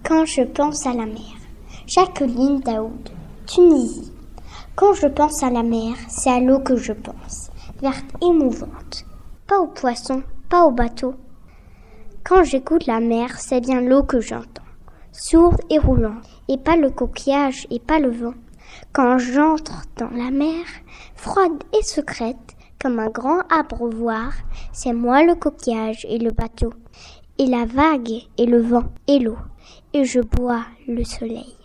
Quand je pense à la mer. Jacqueline Daoud, Tunisie. Quand je pense à la mer, c'est à l'eau que je pense, verte et mouvante. Pas aux poissons, pas aux bateaux. Quand j'écoute la mer, c'est bien l'eau que j'entends, sourde et roulante, et pas le coquillage et pas le vent. Quand j'entre dans la mer, froide et secrète, comme un grand abreuvoir, c'est moi le coquillage et le bateau, et la vague et le vent et l'eau, et je bois le soleil.